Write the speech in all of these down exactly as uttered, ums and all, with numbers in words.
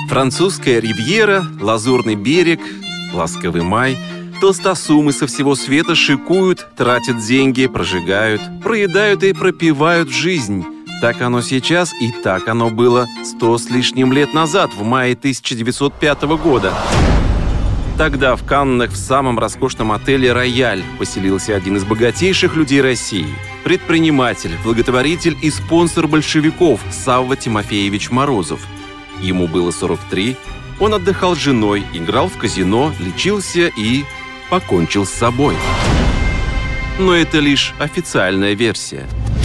Французская ривьера, Лазурный берег, ласковый май. Толстосумы со всего света шикуют, тратят деньги, прожигают, проедают и пропивают жизнь. Так оно сейчас и так оно было сто с лишним лет назад, в мае тысяча девятьсот пятого года. Тогда в Каннах в самом роскошном отеле «Рояль» поселился один из богатейших людей России. Предприниматель, благотворитель и спонсор большевиков Савва Тимофеевич Морозов. Ему было сорок три, он отдыхал с женой, играл в казино, лечился и покончил с собой. Но это лишь официальная версия.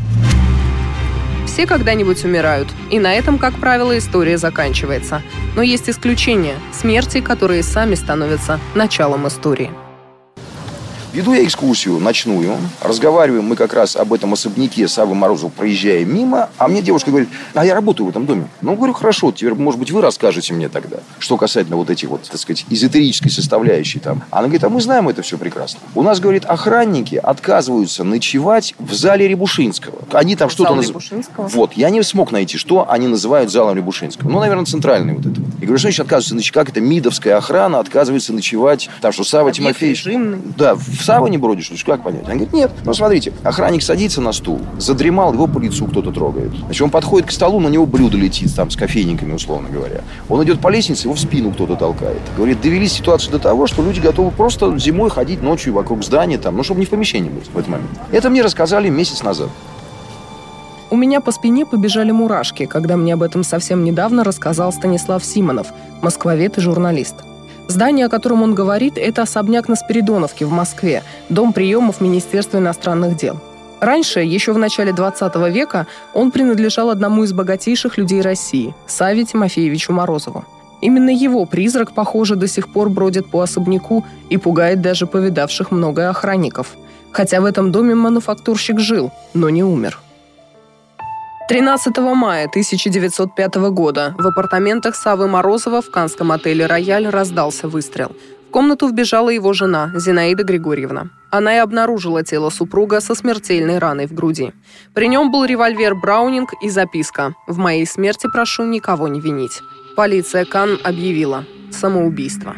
Все когда-нибудь умирают, и на этом, как правило, история заканчивается. Но есть исключения – смерти, которые сами становятся началом истории. Веду я экскурсию ночную, разговариваем мы как раз об этом особняке Саввы Морозова, проезжая мимо, а мне девушка говорит: а я работаю в этом доме. Ну, говорю, хорошо, теперь, может быть, вы расскажете мне тогда, что касательно вот этих вот, так сказать, эзотерической составляющей там. Она говорит: а мы знаем это все прекрасно. У нас, говорит, охранники отказываются ночевать в зале Рябушинского. Они там что-то... Зал наз... Рябушинского? Вот, я не смог найти, что они называют залом Рябушинского. Ну, наверное, центральный вот это. Я говорю, что значит отказываются ночевать? Как это мидовская охрана отказывается ночевать? Там что, Савва Тимофеевич... Режимный. Да, в Савва не бродишь, ну, как понять? Он говорит: нет. Ну, смотрите, охранник садится на стул, задремал, его по лицу кто-то трогает. Значит, он подходит к столу, на него блюдо летит, там, с кофейниками, условно говоря. Он идет по лестнице, его в спину кто-то толкает. Говорит, довели ситуацию до того, что люди готовы просто зимой ходить ночью вокруг здания, там, ну, чтобы не в помещении быть в этот момент. Это мне рассказали месяц назад. У меня по спине побежали мурашки, когда мне об этом совсем недавно рассказал Станислав Симонов, москвовед и журналист. Здание, о котором он говорит, это особняк на Спиридоновке в Москве, дом приемов Министерства иностранных дел. Раньше, еще в начале двадцатого века, он принадлежал одному из богатейших людей России – Савве Тимофеевичу Морозову. Именно его призрак, похоже, до сих пор бродит по особняку и пугает даже повидавших многое охранников. Хотя в этом доме мануфактурщик жил, но не умер. тринадцатого мая тысяча девятьсот пятого года в апартаментах Саввы Морозова в каннском отеле «Рояль» раздался выстрел. В комнату вбежала его жена Зинаида Григорьевна. Она и обнаружила тело супруга со смертельной раной в груди. При нем был револьвер «Браунинг» и записка: «В моей смерти прошу никого не винить». Полиция Канн объявила самоубийство.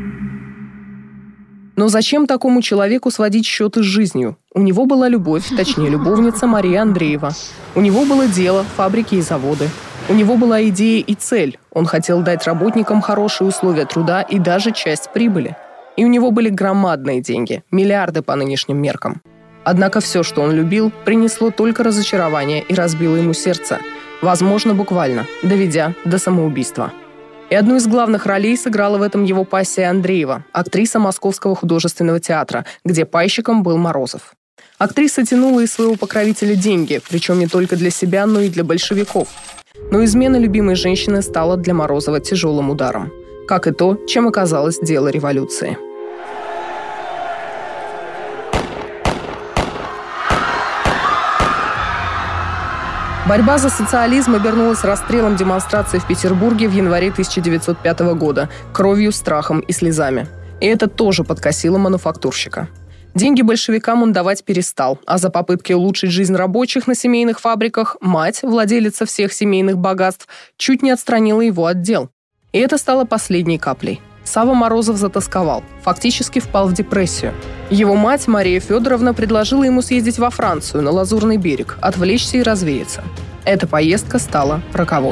Но зачем такому человеку сводить счеты с жизнью? У него была любовь, точнее любовница Мария Андреева. У него было дело, фабрики и заводы. У него была идея и цель. Он хотел дать работникам хорошие условия труда и даже часть прибыли. И у него были громадные деньги, миллиарды по нынешним меркам. Однако все, что он любил, принесло только разочарование и разбило ему сердце. Возможно, буквально, доведя до самоубийства. И одну из главных ролей сыграла в этом его пассия Андреева, актриса Московского художественного театра, где пайщиком был Морозов. Актриса тянула из своего покровителя деньги, причем не только для себя, но и для большевиков. Но измена любимой женщины стала для Морозова тяжелым ударом. Как и то, чем оказалось дело революции. Борьба за социализм обернулась расстрелом демонстраций в Петербурге в январе тысяча девятьсот пятого года, кровью, страхом и слезами. И это тоже подкосило мануфактурщика. Деньги большевикам он давать перестал, а за попытки улучшить жизнь рабочих на семейных фабриках мать, владелица всех семейных богатств, чуть не отстранила его от дел. И это стало последней каплей. Савва Морозов затосковал, фактически впал в депрессию. Его мать, Мария Федоровна, предложила ему съездить во Францию, на Лазурный берег, отвлечься и развеяться. Эта поездка стала роковой.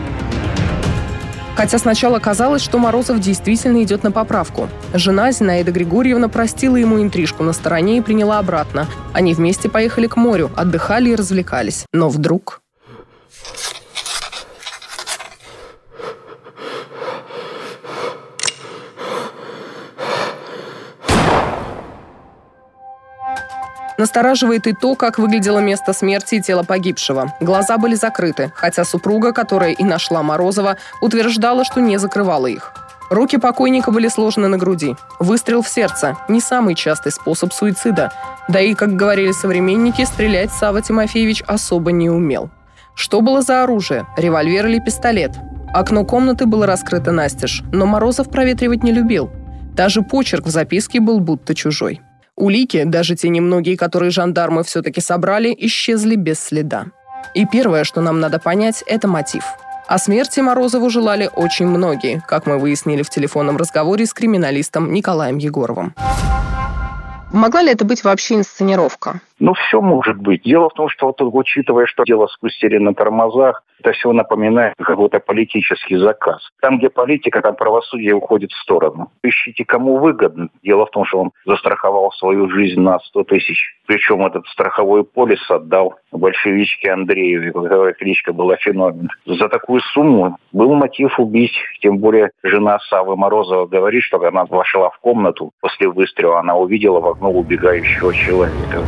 Хотя сначала казалось, что Морозов действительно идет на поправку. Жена Зинаида Григорьевна простила ему интрижку на стороне и приняла обратно. Они вместе поехали к морю, отдыхали и развлекались. Но вдруг... Настораживает и то, как выглядело место смерти и тело погибшего. Глаза были закрыты, хотя супруга, которая и нашла Морозова, утверждала, что не закрывала их. Руки покойника были сложены на груди. Выстрел в сердце – не самый частый способ суицида. Да и, как говорили современники, стрелять Савва Тимофеевич особо не умел. Что было за оружие – револьвер или пистолет? Окно комнаты было раскрыто настежь, но Морозов проветривать не любил. Даже почерк в записке был будто чужой. Улики, даже те немногие, которые жандармы все-таки собрали, исчезли без следа. И первое, что нам надо понять, это мотив. О смерти Морозову желали очень многие, как мы выяснили в телефонном разговоре с криминалистом Николаем Егоровым. Могла ли это быть вообще инсценировка? Ну, все может быть. Дело в том, что, вот, учитывая, что дело спустили на тормозах, это все напоминает какой-то политический заказ. Там, где политика, там правосудие уходит в сторону. Ищите, кому выгодно. Дело в том, что он застраховал свою жизнь на сто тысяч. Причем этот страховой полис отдал большевичке Андрееве, которая кличка была Феномен. За такую сумму был мотив убить. Тем более жена Савы Морозова говорит, что она вошла в комнату. После выстрела она увидела в окно убегающего человека.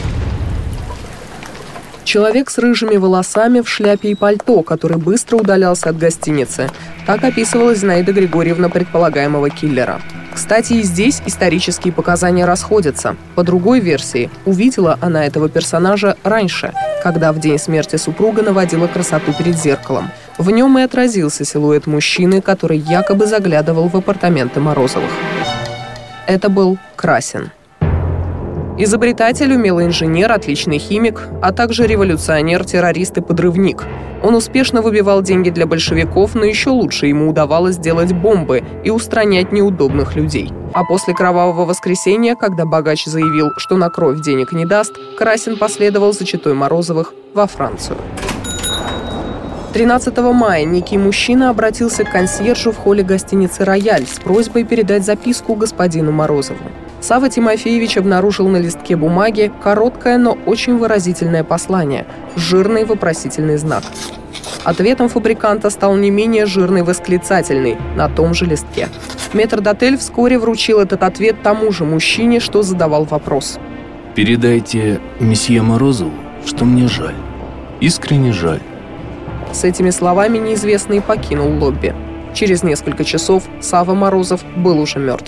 Человек с рыжими волосами в шляпе и пальто, который быстро удалялся от гостиницы. Так описывала Зинаида Григорьевна предполагаемого киллера. Кстати, и здесь исторические показания расходятся. По другой версии, увидела она этого персонажа раньше, когда в день смерти супруга наводила красоту перед зеркалом. В нем и отразился силуэт мужчины, который якобы заглядывал в апартаменты Морозовых. Это был Красин. Изобретатель, умелый инженер, отличный химик, а также революционер, террорист и подрывник. Он успешно выбивал деньги для большевиков, но еще лучше ему удавалось делать бомбы и устранять неудобных людей. А после кровавого воскресенья, когда богач заявил, что на кровь денег не даст, Красин последовал за четой Морозовых во Францию. тринадцатого мая некий мужчина обратился к консьержу в холле гостиницы «Рояль» с просьбой передать записку господину Морозову. Савва Тимофеевич обнаружил на листке бумаги короткое, но очень выразительное послание – жирный вопросительный знак. Ответом фабриканта стал не менее жирный восклицательный на том же листке. Метрдотель вскоре вручил этот ответ тому же мужчине, что задавал вопрос. «Передайте месье Морозову, что мне жаль. Искренне жаль». С этими словами неизвестный покинул лобби. Через несколько часов Савва Морозов был уже мертв.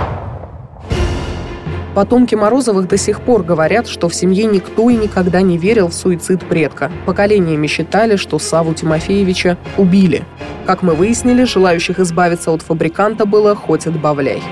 Потомки Морозовых до сих пор говорят, что в семье никто и никогда не верил в суицид предка. Поколениями считали, что Савву Тимофеевича убили. Как мы выяснили, желающих избавиться от фабриканта было хоть отбавляй.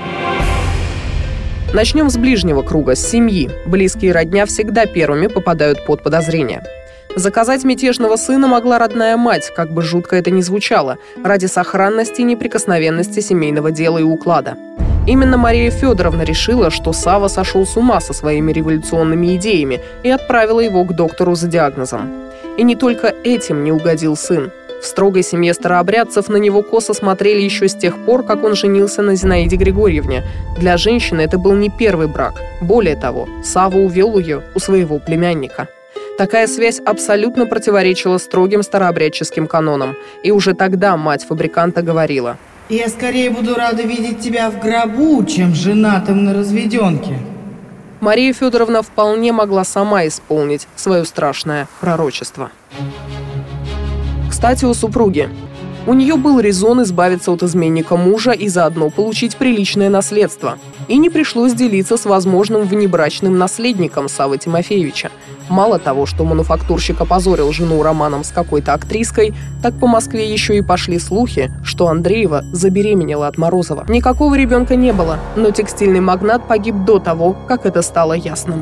Начнем с ближнего круга, с семьи. Близкие и родня всегда первыми попадают под подозрение. Заказать мятежного сына могла родная мать, как бы жутко это ни звучало, ради сохранности и неприкосновенности семейного дела и уклада. Именно Мария Федоровна решила, что Савва сошел с ума со своими революционными идеями и отправила его к доктору за диагнозом. И не только этим не угодил сын. В строгой семье старообрядцев на него косо смотрели еще с тех пор, как он женился на Зинаиде Григорьевне. Для женщины это был не первый брак. Более того, Савва увел ее у своего племянника. Такая связь абсолютно противоречила строгим старообрядческим канонам. И уже тогда мать фабриканта говорила: «Я скорее буду рада видеть тебя в гробу, чем женатым на разведенке». Мария Федоровна вполне могла сама исполнить свое страшное пророчество. Кстати, о супруге. У нее был резон избавиться от изменника мужа и заодно получить приличное наследство. И не пришлось делиться с возможным внебрачным наследником Саввы Тимофеевича. Мало того, что мануфактурщик опозорил жену романом с какой-то актриской, так по Москве еще и пошли слухи, что Андреева забеременела от Морозова. Никакого ребенка не было, но текстильный магнат погиб до того, как это стало ясным.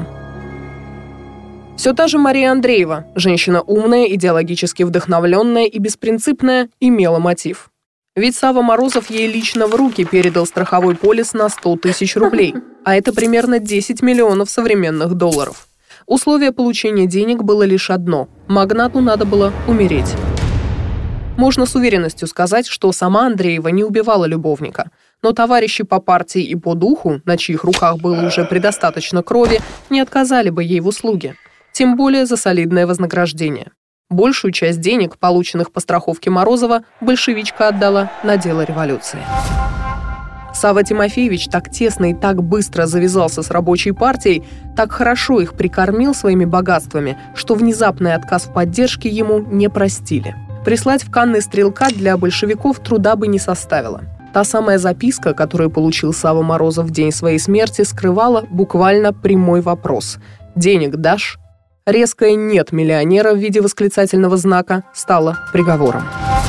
Все та же Мария Андреева, женщина умная, идеологически вдохновленная и беспринципная, имела мотив. Ведь Савва Морозов ей лично в руки передал страховой полис на сто тысяч рублей, а это примерно десять миллионов современных долларов. Условие получения денег было лишь одно – магнату надо было умереть. Можно с уверенностью сказать, что сама Андреева не убивала любовника, но товарищи по партии и по духу, на чьих руках было уже предостаточно крови, не отказали бы ей в услуге. Тем более за солидное вознаграждение. Большую часть денег, полученных по страховке Морозова, большевичка отдала на дело революции. Савва Тимофеевич так тесно и так быстро завязался с рабочей партией, так хорошо их прикормил своими богатствами, что внезапный отказ в поддержке ему не простили. Прислать в Канны стрелка для большевиков труда бы не составило. Та самая записка, которую получил Савва Морозов в день своей смерти, скрывала буквально прямой вопрос: «Денег дашь?» Резкое «нет» миллионера в виде восклицательного знака стало приговором.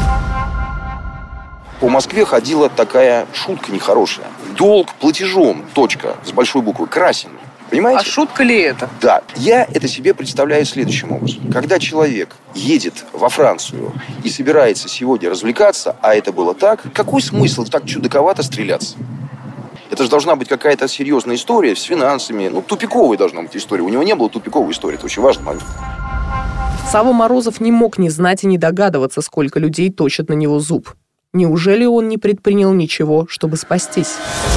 По Москве ходила такая шутка нехорошая. Долг платежом, точка, с большой буквы, Красин. Понимаете? А шутка ли это? Да. Я это себе представляю следующим образом. Когда человек едет во Францию и собирается сегодня развлекаться, а это было так, какой смысл так чудаковато стреляться? Это же должна быть какая-то серьезная история с финансами. Ну, тупиковая должна быть история. У него не было тупиковой истории. Это очень важный момент. Савва Морозов не мог не знать и не догадываться, сколько людей точат на него зуб. Неужели он не предпринял ничего, чтобы спастись?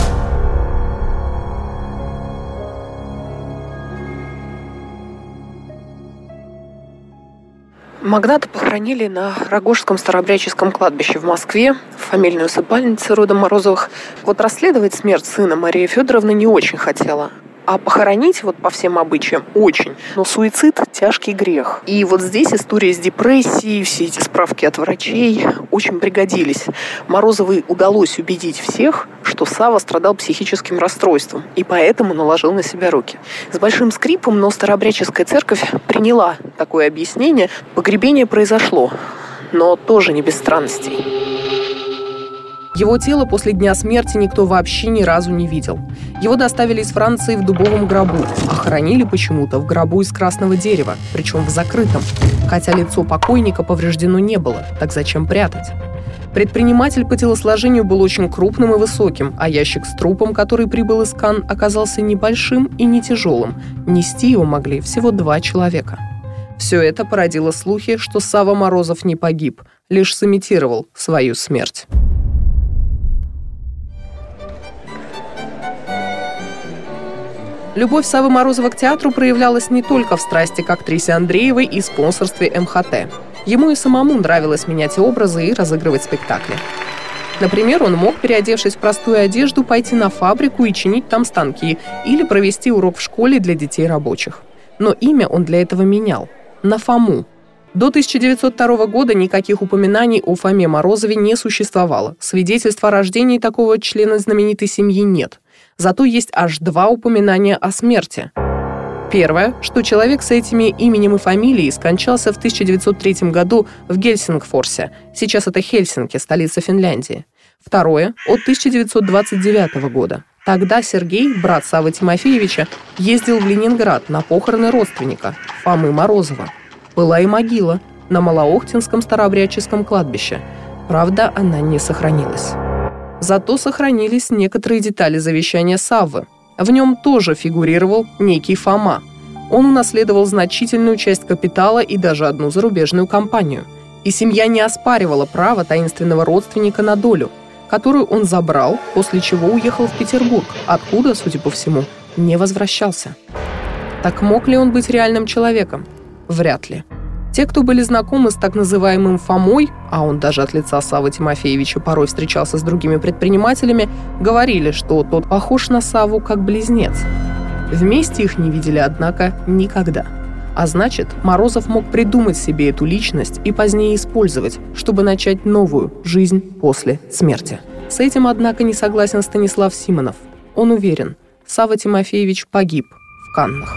Магната похоронили на Рогожском старообрядческом кладбище в Москве, в фамильной усыпальнице рода Морозовых. Вот расследовать смерть сына Мария Федоровна не очень хотела. А похоронить вот по всем обычаям очень. Но суицид – тяжкий грех. И вот здесь история с депрессией, все эти справки от врачей очень пригодились. Морозовой удалось убедить всех, что Савва страдал психическим расстройством, и поэтому наложил на себя руки. С большим скрипом, но старообрядческая церковь приняла такое объяснение. Погребение произошло, но тоже не без странностей. Его тело после дня смерти никто вообще ни разу не видел. Его доставили из Франции в дубовом гробу, а хоронили почему-то в гробу из красного дерева, причем в закрытом. Хотя лицо покойника повреждено не было, так зачем прятать? Предприниматель по телосложению был очень крупным и высоким, а ящик с трупом, который прибыл из Канн, оказался небольшим и не тяжелым. Нести его могли всего два человека. Все это породило слухи, что Савва Морозов не погиб, лишь сымитировал свою смерть. Любовь Саввы Морозова к театру проявлялась не только в страсти к актрисе Андреевой и спонсорстве эм ха тэ. Ему и самому нравилось менять образы и разыгрывать спектакли. Например, он мог, переодевшись в простую одежду, пойти на фабрику и чинить там станки или провести урок в школе для детей рабочих. Но имя он для этого менял – на Фому. До тысяча девятьсот второго года никаких упоминаний о Фоме Морозове не существовало. Свидетельств о рождении такого члена знаменитой семьи нет. Зато есть аж два упоминания о смерти. Первое, что человек с этими именем и фамилией скончался в тысяча девятьсот третьем году в Гельсингфорсе. Сейчас это Хельсинки, столица Финляндии. Второе, от тысяча девятьсот двадцать девятого года. Тогда Сергей, брат Саввы Тимофеевича, ездил в Ленинград на похороны родственника, Фомы Морозова. Была и могила на Малоохтинском старообрядческом кладбище. Правда, она не сохранилась. Зато сохранились некоторые детали завещания Саввы. В нем тоже фигурировал некий Фома. Он унаследовал значительную часть капитала и даже одну зарубежную компанию. И семья не оспаривала право таинственного родственника на долю, которую он забрал, после чего уехал в Петербург, откуда, судя по всему, не возвращался. Так мог ли он быть реальным человеком? Вряд ли. Те, кто были знакомы с так называемым Фомой, а он даже от лица Саввы Тимофеевича порой встречался с другими предпринимателями, говорили, что тот похож на Савву как близнец. Вместе их не видели, однако, никогда. А значит, Морозов мог придумать себе эту личность и позднее использовать, чтобы начать новую жизнь после смерти. С этим, однако, не согласен Станислав Симонов. Он уверен, Савва Тимофеевич погиб в Каннах.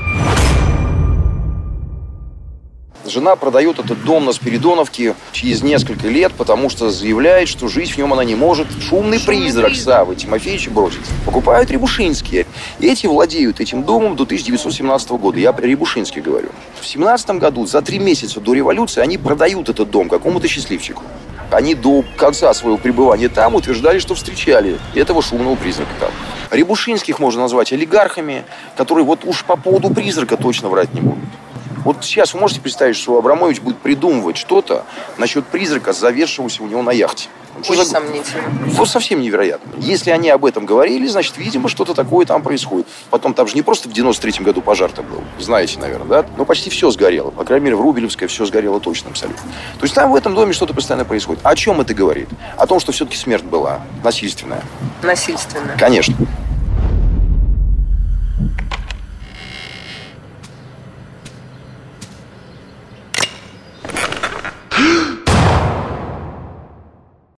Жена продает этот дом на Спиридоновке через несколько лет, потому что заявляет, что жить в нем она не может. Шумный, Шумный призрак, призрак Саввы Тимофеевича бросится. Покупают Рябушинские. Эти владеют этим домом до тысяча девятьсот семнадцатого года. Я про Рябушинских говорю. В семнадцатом году, за три месяца до революции, они продают этот дом какому-то счастливчику. Они до конца своего пребывания там утверждали, что встречали этого шумного призрака там. Рябушинских можно назвать олигархами, которые вот уж по поводу призрака точно врать не будут. Вот сейчас вы можете представить, что Абрамович будет придумывать что-то насчет призрака, заведшегося у него на яхте. Очень за... сомнительно. Вот совсем невероятно. Если они об этом говорили, значит, видимо, что-то такое там происходит. Потом там же не просто в девяносто третьем году пожар-то был, знаете, наверное, да? Но почти все сгорело. По крайней мере, в Рубелевской все сгорело точно абсолютно. То есть там в этом доме что-то постоянно происходит. О чем это говорит? О том, что все-таки смерть была насильственная. Насильственная. Конечно.